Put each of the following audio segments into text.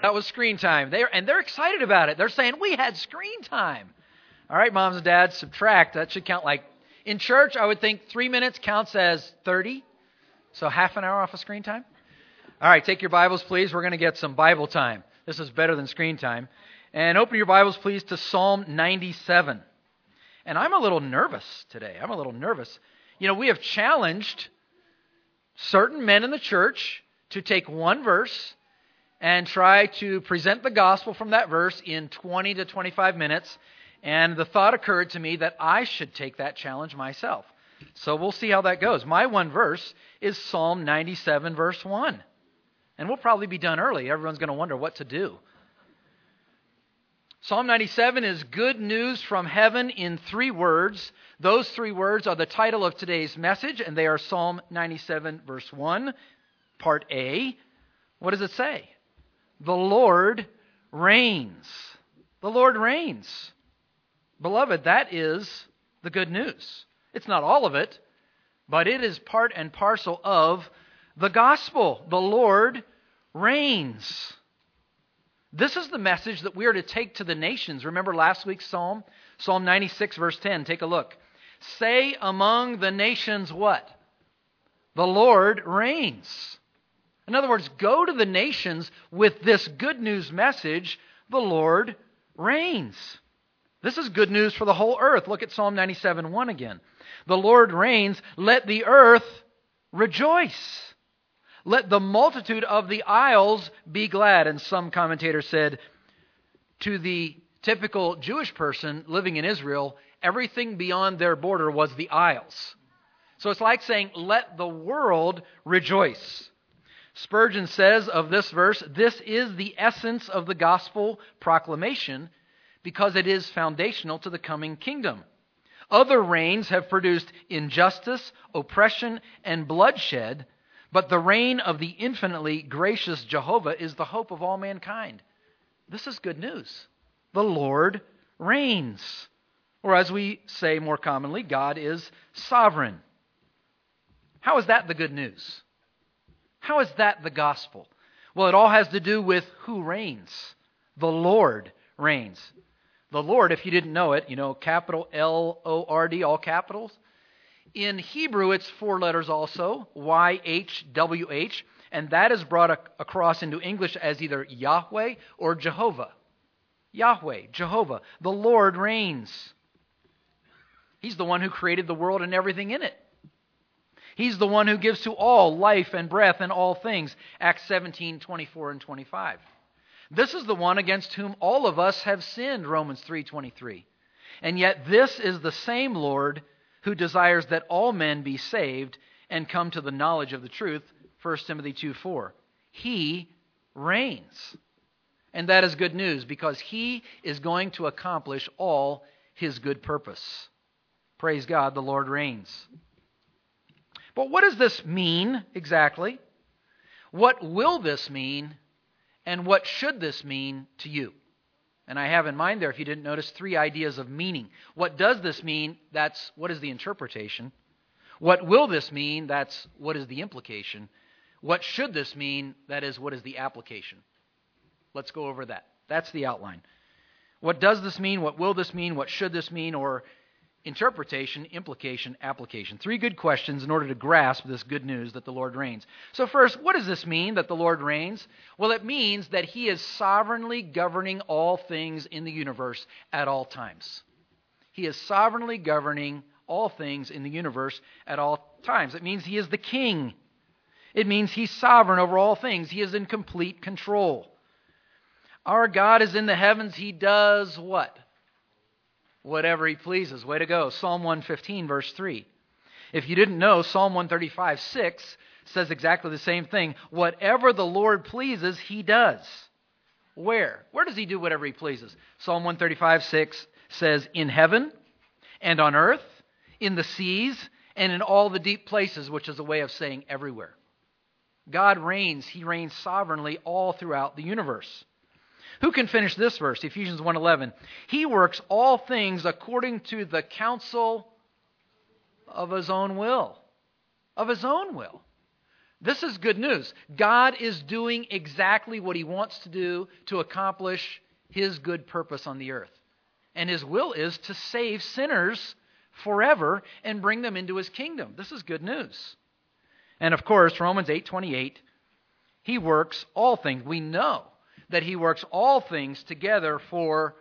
That was screen time. They're excited about it. They're saying, we had screen time. All right, moms and dads, subtract. That should count like, in church, I would think 3 minutes counts as 30. So half an hour off of screen time. All right, take your Bibles, please. We're going to get some Bible time. This is better than screen time. And open your Bibles, please, to Psalm 97. And I'm a little nervous today. You know, we have challenged certain men in the church to take one verse and try to present the gospel from that verse in 20 to 25 minutes. And the thought occurred to me that I should take that challenge myself. So we'll see how that goes. My one verse is Psalm 97, verse 1. And we'll probably be done early. Everyone's going to wonder what to do. Psalm 97 is good news from heaven in 3 words. Those 3 words are the title of today's message, and they are Psalm 97, verse 1, part A. What does it say? The Lord reigns. The Lord reigns. Beloved, that is the good news. It's not all of it, but it is part and parcel of the gospel. The Lord reigns. This is the message that we are to take to the nations. Remember last week's psalm? Psalm 96, verse 10. Take a look. Say among the nations what? The Lord reigns. In other words, go to the nations with this good news message. The Lord reigns. This is good news for the whole earth. Look at Psalm 97, 1 again. The Lord reigns. Let the earth rejoice. Let the multitude of the isles be glad. And some commentators said, to the typical Jewish person living in Israel, everything beyond their border was the isles. So it's like saying, let the world rejoice. Spurgeon says of this verse, this is the essence of the gospel proclamation because it is foundational to the coming kingdom. Other reigns have produced injustice, oppression, and bloodshed, but the reign of the infinitely gracious Jehovah is the hope of all mankind. This is good news. The Lord reigns. Or as we say more commonly, God is sovereign. How is that the good news? How is that the gospel? Well, it all has to do with who reigns. The Lord reigns. The Lord, if you didn't know it, capital L-O-R-D, all capitals. In Hebrew, it's 4 letters also, Y-H-W-H, and that is brought across into English as either Yahweh or Jehovah. Yahweh, Jehovah. The Lord reigns. He's the one who created the world and everything in it. He's the one who gives to all life and breath and all things. Acts 17, 24 and 25. This is the one against whom all of us have sinned, Romans 3:23. And yet this is the same Lord who desires that all men be saved and come to the knowledge of the truth, 1 Timothy 2:4. He reigns. And that is good news because He is going to accomplish all His good purpose. Praise God, the Lord reigns. But what does this mean exactly? What will this mean? And what should this mean to you? And I have in mind there, if you didn't notice, 3 ideas of meaning. What does this mean? That's what is the interpretation. What will this mean? That's what is the implication. What should this mean? That is what is the application. Let's go over that. That's the outline. What does this mean? What will this mean? What should this mean? Or interpretation, implication, application. 3 good questions in order to grasp this good news that the Lord reigns. So first, what does this mean that the Lord reigns? Well, it means that He is sovereignly governing all things in the universe at all times. He is sovereignly governing all things in the universe at all times. It means He is the King. It means He's sovereign over all things. He is in complete control. Our God is in the heavens. He does what? Whatever He pleases. Way to go. Psalm 115, verse 3. If you didn't know, Psalm 135, 6 says exactly the same thing. Whatever the Lord pleases, He does. Where? Where does He do whatever He pleases? Psalm 135, 6 says, in heaven and on earth, in the seas, and in all the deep places, which is a way of saying everywhere. God reigns. He reigns sovereignly all throughout the universe. Who can finish this verse? Ephesians 1:11. He works all things according to the counsel of His own will. Of His own will. This is good news. God is doing exactly what He wants to do to accomplish His good purpose on the earth. And His will is to save sinners forever and bring them into His kingdom. This is good news. And of course, Romans 8:28, He works all things. We know that He works all things together for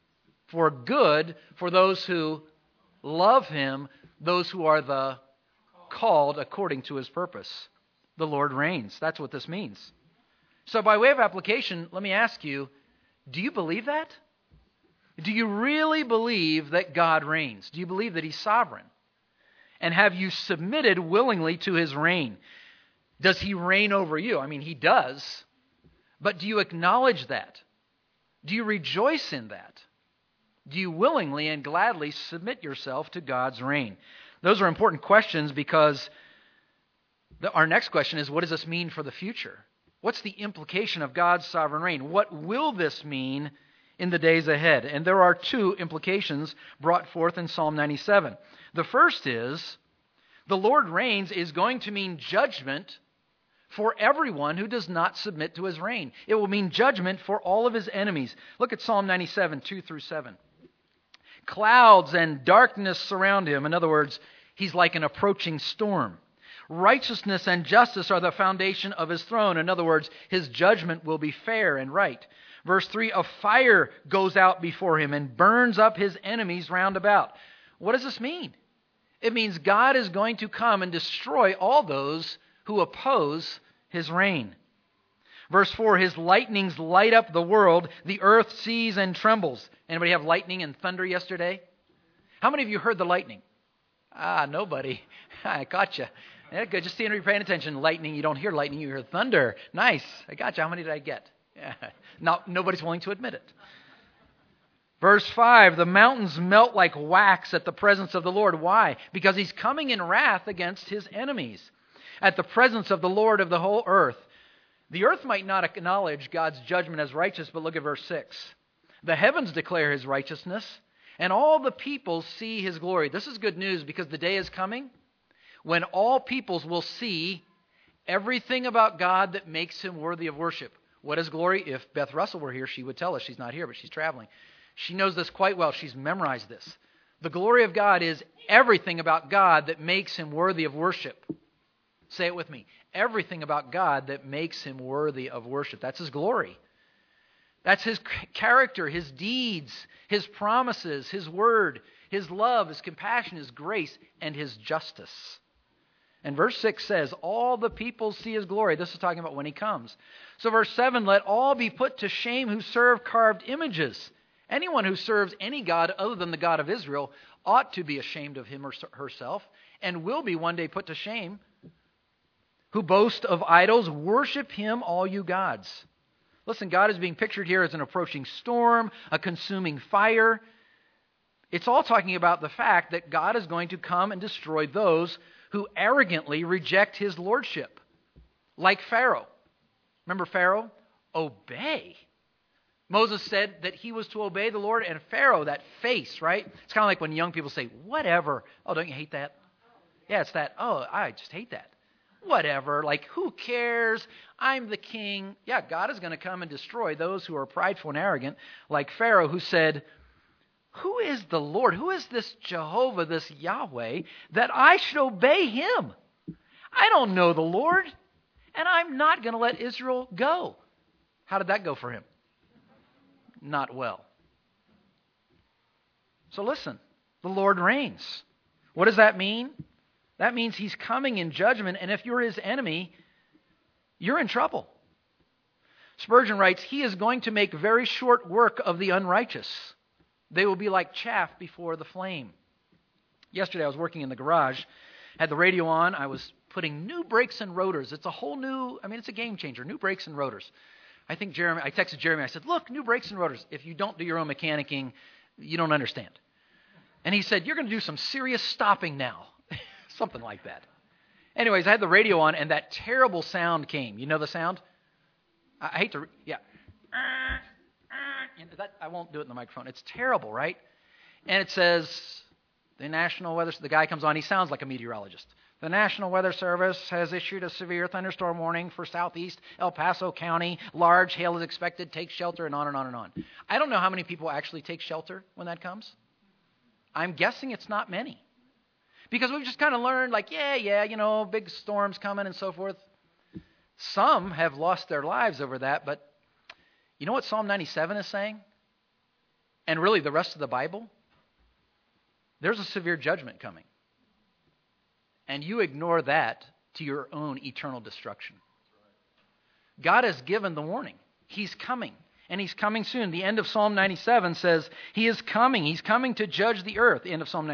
good for those who love Him, those who are the called according to His purpose. The Lord reigns. That's what this means. So by way of application, let me ask you, do you believe that? Do you really believe that God reigns? Do you believe that He's sovereign? And have you submitted willingly to His reign? Does He reign over you? I mean, He does. But do you acknowledge that? Do you rejoice in that? Do you willingly and gladly submit yourself to God's reign? Those are important questions because our next question is, what does this mean for the future? What's the implication of God's sovereign reign? What will this mean in the days ahead? And there are two implications brought forth in Psalm 97. The first is, the Lord reigns is going to mean judgment for everyone who does not submit to His reign. It will mean judgment for all of His enemies. Look at Psalm 97, 2 through 7. Clouds and darkness surround Him. In other words, He's like an approaching storm. Righteousness and justice are the foundation of His throne. In other words, His judgment will be fair and right. Verse 3, a fire goes out before Him and burns up His enemies round about. What does this mean? It means God is going to come and destroy all those who oppose His reign. Verse 4, His lightnings light up the world. The earth sees and trembles. Anybody have lightning and thunder yesterday? How many of you heard the lightning? Nobody. I got you. Yeah, good. Just seeing you're paying attention. Lightning, you don't hear lightning, you hear thunder. Nice. I got you. How many did I get? Yeah. Now, nobody's willing to admit it. Verse 5, the mountains melt like wax at the presence of the Lord. Why? Because He's coming in wrath against His enemies. At the presence of the Lord of the whole earth. The earth might not acknowledge God's judgment as righteous, but look at verse 6. The heavens declare His righteousness, and all the peoples see His glory. This is good news because the day is coming when all peoples will see everything about God that makes Him worthy of worship. What is glory? If Beth Russell were here, she would tell us. She's not here, but she's traveling. She knows this quite well. She's memorized this. The glory of God is everything about God that makes Him worthy of worship. Say it with me. Everything about God that makes Him worthy of worship. That's His glory. That's His character, His deeds, His promises, His word, His love, His compassion, His grace, and His justice. And verse 6 says, all the people see His glory. This is talking about when He comes. So verse 7, let all be put to shame who serve carved images. Anyone who serves any god other than the God of Israel ought to be ashamed of him or herself and will be one day put to shame. Who boast of idols, worship Him, all you gods. Listen, God is being pictured here as an approaching storm, a consuming fire. It's all talking about the fact that God is going to come and destroy those who arrogantly reject His lordship. Like Pharaoh. Remember Pharaoh? Obey. Moses said that he was to obey the Lord, and Pharaoh, that face, right? It's kind of like when young people say, whatever. Oh, don't you hate that? Yeah, it's that, oh, I just hate that. Whatever, like who cares? I'm the king. Yeah, God is going to come and destroy those who are prideful and arrogant, like Pharaoh, who said, who is the Lord? Who is this Jehovah, this Yahweh, that I should obey Him? I don't know the Lord, and I'm not going to let Israel go. How did that go for him? Not well. So listen, the Lord reigns. What does that mean? That means He's coming in judgment, and if you're His enemy, you're in trouble. Spurgeon writes, He is going to make very short work of the unrighteous. They will be like chaff before the flame. Yesterday I was working in the garage, had the radio on, I was putting new brakes and rotors. It's a whole new, it's a game changer, new brakes and rotors. I texted Jeremy, I said, look, new brakes and rotors. If you don't do your own mechanicking, you don't understand. And he said, you're going to do some serious stopping now. Something like that. Anyways, I had the radio on, and that terrible sound came. You know the sound? I hate to, yeah. I won't do it in the microphone. It's terrible, right? And it says, the National Weather, the guy comes on, he sounds like a meteorologist. The National Weather Service has issued a severe thunderstorm warning for southeast El Paso County. Large hail is expected. Take shelter, and on and on and on. I don't know how many people actually take shelter when that comes. I'm guessing it's not many. Because we've just kind of learned, like, big storms coming and so forth. Some have lost their lives over that, but you know what Psalm 97 is saying? And really the rest of the Bible? There's a severe judgment coming. And you ignore that to your own eternal destruction. God has given the warning. He's coming. And He's coming soon. The end of Psalm 97 says He is coming. He's coming to judge the earth. The end of Psalm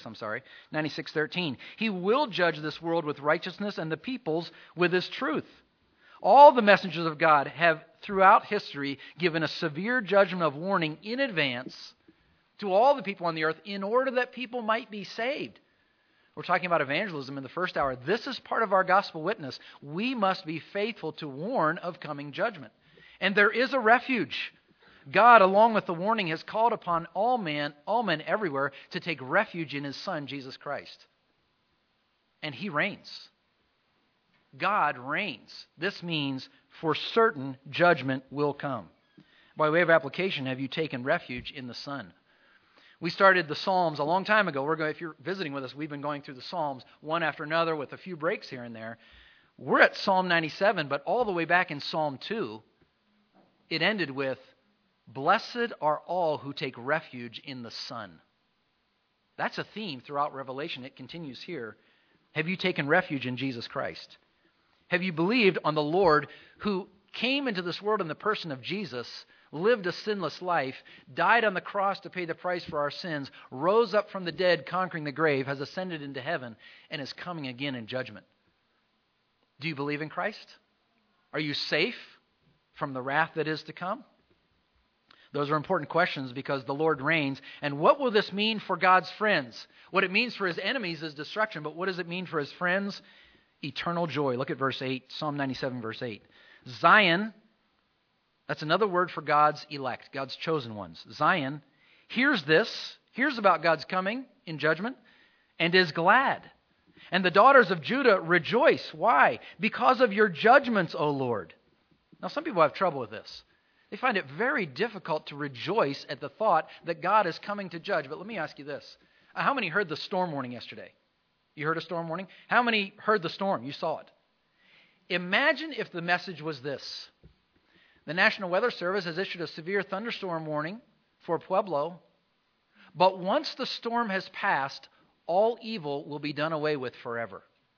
96:13. He will judge this world with righteousness and the peoples with His truth. All the messengers of God have throughout history given a severe judgment of warning in advance to all the people on the earth in order that people might be saved. We're talking about evangelism in the first hour. This is part of our gospel witness. We must be faithful to warn of coming judgment. And there is a refuge. God, along with the warning, has called upon all men everywhere to take refuge in His Son, Jesus Christ. And He reigns. God reigns. This means for certain judgment will come. By way of application, have you taken refuge in the Son? We started the Psalms a long time ago. If you're visiting with us, we've been going through the Psalms one after another with a few breaks here and there. We're at Psalm 97, but all the way back in Psalm 2, it ended with, "Blessed are all who take refuge in the Son." That's a theme throughout Revelation. It continues here. Have you taken refuge in Jesus Christ? Have you believed on the Lord who came into this world in the person of Jesus, lived a sinless life, died on the cross to pay the price for our sins, rose up from the dead, conquering the grave, has ascended into heaven, and is coming again in judgment? Do you believe in Christ? Are you safe from the wrath that is to come? Those are important questions because the Lord reigns. And what will this mean for God's friends? What it means for His enemies is destruction, but what does it mean for His friends? Eternal joy. Look at verse 8, Psalm 97, verse 8. Zion, that's another word for God's elect, God's chosen ones. Zion hears about God's coming in judgment, and is glad. And the daughters of Judah rejoice. Why? Because of your judgments, O Lord. Now, some people have trouble with this. They find it very difficult to rejoice at the thought that God is coming to judge. But let me ask you this. How many heard the storm warning yesterday? You heard a storm warning? How many heard the storm? You saw it. Imagine if the message was this. The National Weather Service has issued a severe thunderstorm warning for Pueblo, but once the storm has passed, all evil will be done away with forever.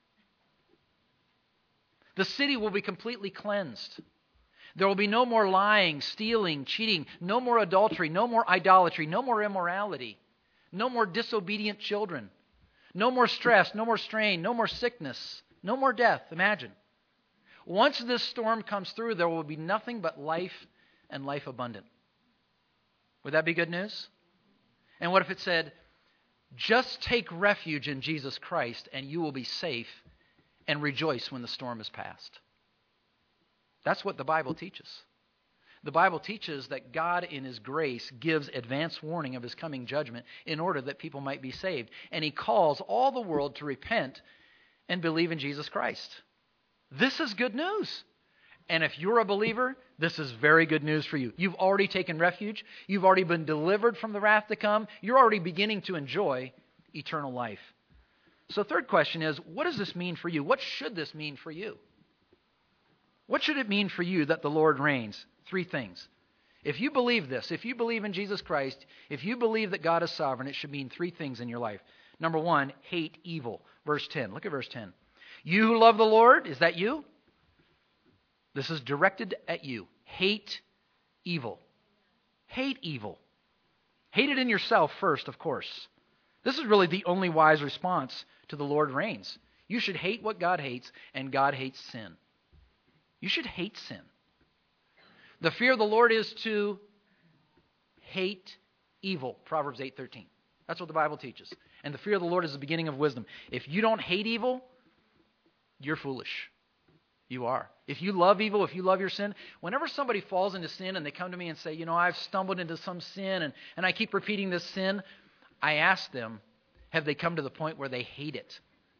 The city will be completely cleansed. There will be no more lying, stealing, cheating, no more adultery, no more idolatry, no more immorality, no more disobedient children, no more stress, no more strain, no more sickness, no more death. Imagine. Once this storm comes through, there will be nothing but life and life abundant. Would that be good news? And what if it said, just take refuge in Jesus Christ and you will be safe and rejoice when the storm is past? That's what the Bible teaches. The Bible teaches that God in His grace gives advance warning of His coming judgment in order that people might be saved. And He calls all the world to repent and believe in Jesus Christ. This is good news. And if you're a believer, this is very good news for you. You've already taken refuge. You've already been delivered from the wrath to come. You're already beginning to enjoy eternal life. So third question is, what does this mean for you? What should this mean for you? What should it mean for you that the Lord reigns? Three things. If you believe this, if you believe in Jesus Christ, if you believe that God is sovereign, it should mean three things in your life. Number one, hate evil. Verse 10. Look at verse 10. You who love the Lord, is that you? This is directed at you. Hate evil. Hate evil. Hate it in yourself first, of course. This is really the only wise response to the Lord reigns. You should hate what God hates, and God hates sin. You should hate sin. The fear of the Lord is to hate evil. Proverbs 8:13. That's what the Bible teaches. And the fear of the Lord is the beginning of wisdom. If you don't hate evil, you're foolish. You are. If you love evil, if you love your sin, whenever somebody falls into sin and they come to me and say, I've stumbled into some sin and I keep repeating this sin, I ask them, have they come to the point where they hate it?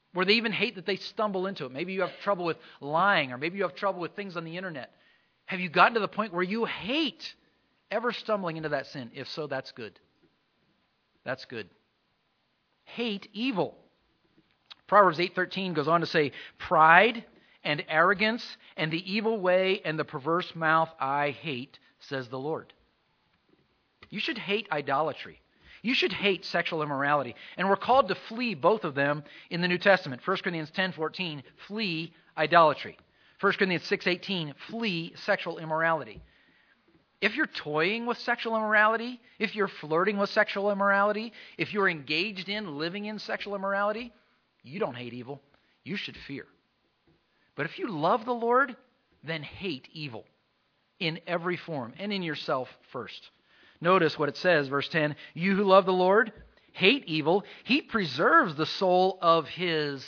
where they even hate that they stumble into it. Maybe you have trouble with lying, or maybe you have trouble with things on the internet. Have you gotten to the point where you hate ever stumbling into that sin? If so, that's good. That's good. Hate evil. Proverbs 8:13 goes on to say, pride and arrogance and the evil way and the perverse mouth I hate, says the Lord. You should hate idolatry. You should hate sexual immorality. And we're called to flee both of them in the New Testament. 1 Corinthians 10:14, flee idolatry. 1 Corinthians 6:18, flee sexual immorality. If you're toying with sexual immorality, if you're flirting with sexual immorality, if you're engaged in living in sexual immorality, you don't hate evil. You should fear. But if you love the Lord, then hate evil in every form and in yourself first. Notice what it says, verse 10, you who love the Lord, hate evil. He preserves the soul of his,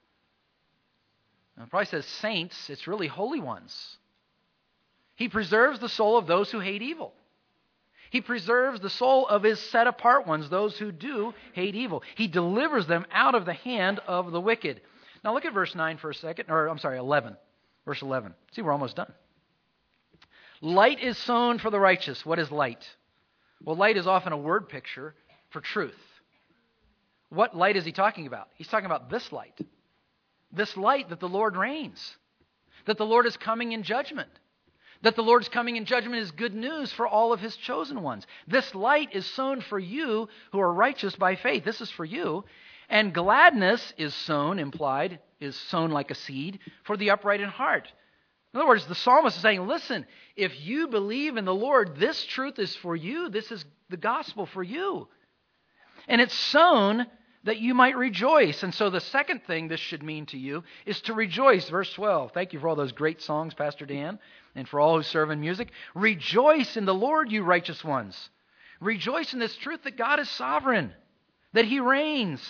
it probably says saints, it's really holy ones. He preserves the soul of those who hate evil. He preserves the soul of his set-apart ones, those who do hate evil. He delivers them out of the hand of the wicked. Now look at verse 9 for a second, 11. Verse 11. See, we're almost done. Light is sown for the righteous. What is light? Well, light is often a word picture for truth. What light is he talking about? He's talking about this light. This light that the Lord reigns. That the Lord is coming in judgment. That the Lord's coming in judgment is good news for all of his chosen ones. This light is sown for you who are righteous by faith. This is for you. And gladness is sown, implied, is sown like a seed for the upright in heart. In other words, the psalmist is saying, listen, if you believe in the Lord, this truth is for you. This is the gospel for you. And it's sown that you might rejoice. And so the second thing this should mean to you is to rejoice. Verse 12. Thank you for all those great songs, Pastor Dan, and for all who serve in music. Rejoice in the Lord, you righteous ones. Rejoice in this truth that God is sovereign, that he reigns.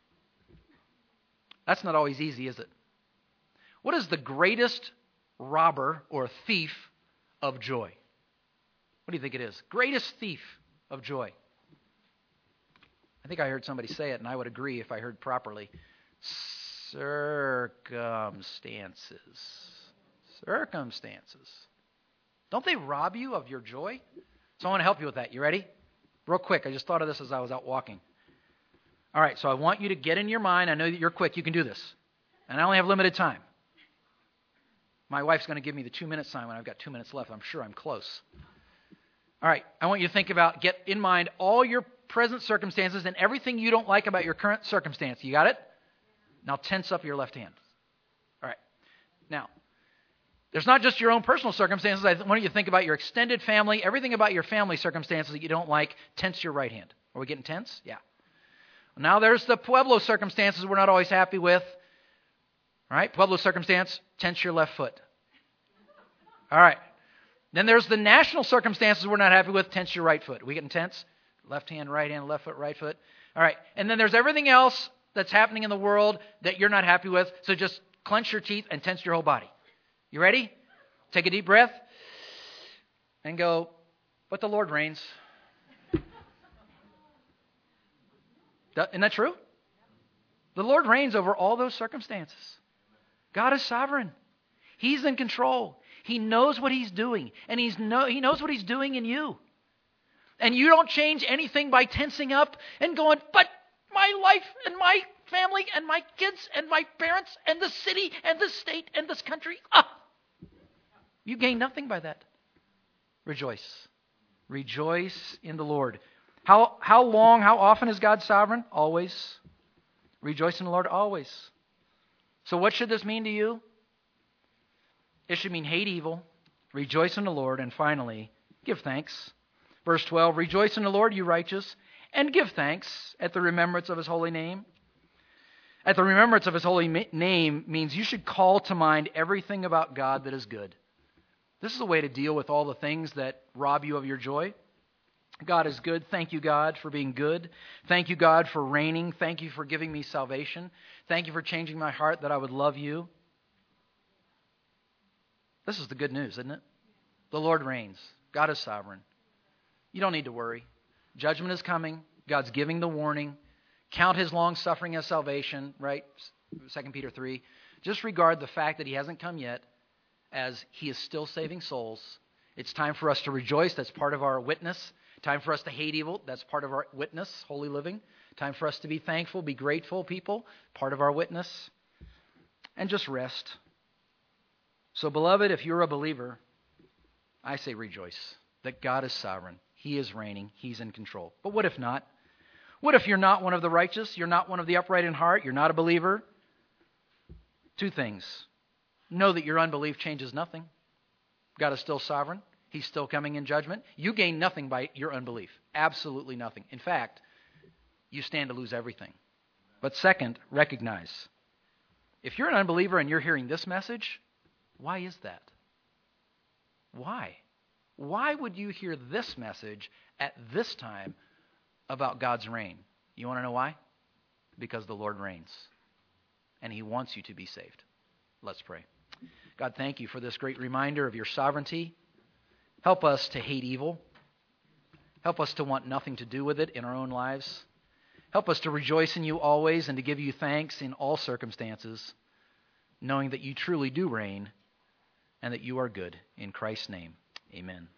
That's not always easy, is it? What is the greatest robber or thief of joy? What do you think it is? Greatest thief of joy. I think I heard somebody say it, and I would agree if I heard properly. Circumstances. Circumstances. Don't they rob you of your joy? So I want to help you with that. You ready? Real quick. I just thought of this as I was out walking. All right, so I want you to get in your mind. I know that you're quick. You can do this. And I only have limited time. My wife's going to give me the 2-minute sign when I've got 2 minutes left. I'm sure I'm close. All right, I want you to think about, get in mind all your present circumstances and everything you don't like about your current circumstance. You got it? Now tense up your left hand. All right. Now, there's not just your own personal circumstances. I want you to think about your extended family, everything about your family circumstances that you don't like. Tense your right hand. Are we getting tense? Yeah. Now there's the Pueblo circumstances we're not always happy with. All right, Pueblo circumstance, tense your left foot. All right. Then there's the national circumstances we're not happy with, tense your right foot. Are we getting tense? Left hand, left foot, right foot. All right. And then there's everything else that's happening in the world that you're not happy with. So just clench your teeth and tense your whole body. You ready? Take a deep breath and go, but the Lord reigns. Isn't that true? The Lord reigns over all those circumstances. God is sovereign. He's in control. He knows what he's doing. And he knows what he's doing in you. And you don't change anything by tensing up and going, but my life and my family and my kids and my parents and the city and the state and this country. You gain nothing by that. Rejoice. Rejoice in the Lord. How long, how often is God sovereign? Always. Rejoice in the Lord always. So what should this mean to you? It should mean hate evil, rejoice in the Lord, and finally, give thanks. Verse 12, rejoice in the Lord, you righteous, and give thanks at the remembrance of his holy name. At the remembrance of his holy name means you should call to mind everything about God that is good. This is a way to deal with all the things that rob you of your joy. God is good. Thank you, God, for being good. Thank you, God, for reigning. Thank you for giving me salvation. Thank you for changing my heart that I would love you. This is the good news, isn't it? The Lord reigns. God is sovereign. You don't need to worry. Judgment is coming. God's giving the warning. Count his long suffering as salvation, right? 2 Peter 3, just regard the fact that he hasn't come yet as he is still saving souls. It's time for us to rejoice. That's part of our witness. Time for us to hate evil. That's part of our witness, holy living. Time for us to be thankful, be grateful people. Part of our witness. And just rest. So, beloved, if you're a believer, I say rejoice that God is sovereign. He is reigning. He's in control. But what if not? What if you're not one of the righteous? You're not one of the upright in heart? You're not a believer? Two things. Know that your unbelief changes nothing. God is still sovereign. He's still coming in judgment. You gain nothing by your unbelief. Absolutely nothing. In fact, you stand to lose everything. But second, recognize, if you're an unbeliever and you're hearing this message, why is that? Why? Why would you hear this message at this time about God's reign? You want to know why? Because the Lord reigns, and He wants you to be saved. Let's pray. God, thank you for this great reminder of your sovereignty. Help us to hate evil. Help us to want nothing to do with it in our own lives. Help us to rejoice in you always and to give you thanks in all circumstances, knowing that you truly do reign and that you are good. In Christ's name, amen.